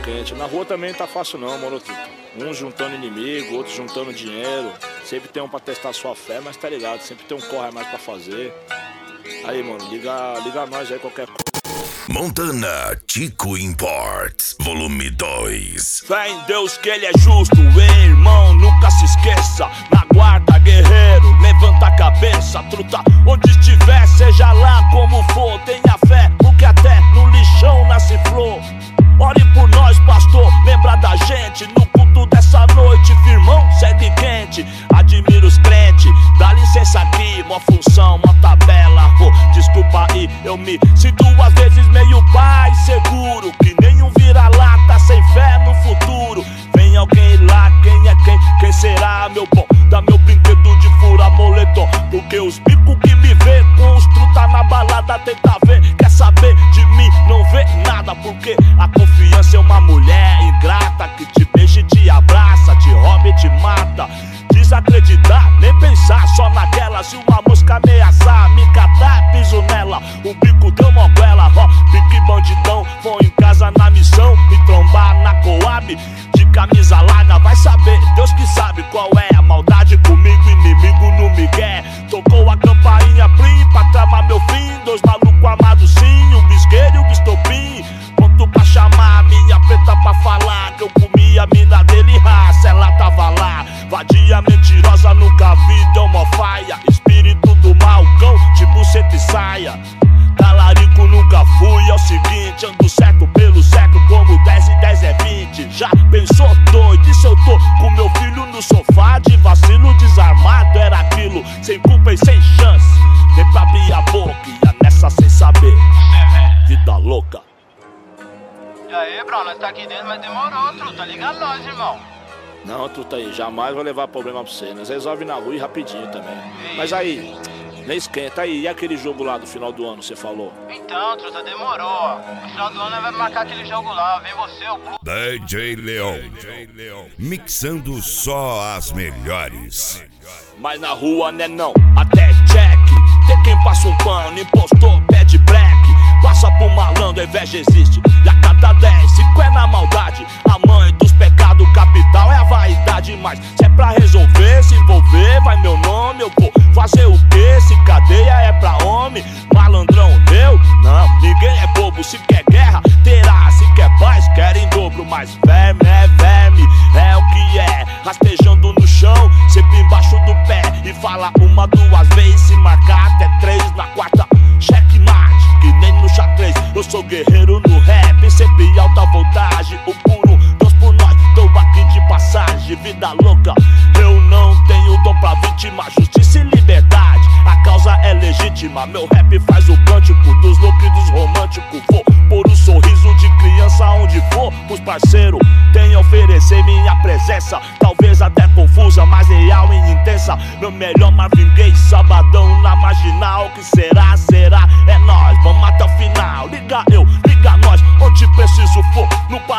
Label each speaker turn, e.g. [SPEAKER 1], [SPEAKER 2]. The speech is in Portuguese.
[SPEAKER 1] quente. Na rua também não tá fácil não, mano. Uns juntando inimigo, outros juntando dinheiro. Sempre tem um pra testar sua fé, mas tá ligado, sempre tem um corre a mais pra fazer. Aí, mano, liga nós aí qualquer coisa.
[SPEAKER 2] Montana Tico Imports, volume 2.
[SPEAKER 1] Fé em Deus que ele é justo, hein, irmão, nunca se esqueça. Na guarda, guerreiro, levanta a cabeça. Truta, onde estiver, seja lá como for, tenha fé, porque até no lixão nasce flor. Ore por nós, pastor, lembra da gente no culto dessa noite, firmão, segue quente. Admiro os crentes, dá licença aqui, mó função, mó tabela. Desculpa aí, eu me sinto às vezes meio pai seguro, que nem um vira-lata sem fé no futuro. Vem alguém lá, quem é quem? Quem será, meu bom? Dá meu brinquedo de fura moletom, porque os bicos que me vê com os truta na balada tenta ver. Quer saber de mim? Não vê nada, porque a confiança é uma mulher ingrata que te beija e te abraça, te rouba e te mata. Desacreditar, nem pensar, só naquela. Se uma mosca ameaçar, me catar, piso nela. O bico deu moguela, ó, pique bandidão. Vou em casa na missão, me trombar na Coab. De camisa larga, vai saber, Deus que sabe qual é a maldade comigo, inimigo no migué. Tocou a campainha plim pra tramar meu fim. Dois malucos amados sim, o bisqueiro e o bistopim. Pronto pra chamar minha preta pra falar que eu comi a mina dele, raça, ela tava lá. Vadia mentirosa, nunca vi, deu mó faia. Espírito do mal, cão, de buceta e saia. Talarico nunca fui, é o seguinte, ando certo pelo século, como 10 e 10 é 20. Já pensou doido, e se eu tô com meu filho no sofá, de vacilo desarmado, era aquilo, sem culpa e sem chance. Nem pra abrir a boca, ia nessa sem saber, vida louca.
[SPEAKER 3] E aí, bro, nós tá aqui dentro, mas demorou, truta, liga nós, irmão.
[SPEAKER 1] Não, truta aí, jamais vou levar problema pra você, nós resolve na rua e rapidinho também. Mas aí, nem esquenta aí, e aquele jogo lá do final do ano, você falou?
[SPEAKER 3] Então, truta, demorou. No final do ano vai marcar aquele jogo lá, vem você, o clube.
[SPEAKER 2] DJ Leon, mixando só as melhores.
[SPEAKER 1] Mas na rua né não, até Jack. Tem quem passa um pano, impostor, pede black. Passa por malandro, a inveja existe. E a cada 10, 5 é na maldade. A mãe dos pecados capital é a vaidade. Mas se é pra resolver, se envolver, vai meu nome. Eu vou fazer o quê? Se cadeia é pra homem. Malandrão, eu? Não, ninguém é bobo. Se quer guerra, terá. Se quer paz, quer em dobro. Mas verme é verme, é o que é. Rastejando no chão, sempre embaixo do pé. E fala uma, duas vezes, se marcar até 3 na quarta. Checkmate, que nem no xadrez. Eu sou guerreiro no rap, sempre alta voltagem. O por um, Deus por nós, tô aqui de passagem. Vida louca, eu não tenho dom pra vítima. Justiça e liberdade, a causa é legítima. Meu rap faz o cântico dos loucos e dos românticos. Vou pôr um sorriso de criança onde for. Os parceiros têm a oferecer minha presença. Talvez até confusa, mas real e intensa. Meu melhor Marvin Gaye, sabadão na marginal. Que será, será, é nós, vamos até o final. Liga eu, liga nós, onde preciso for. No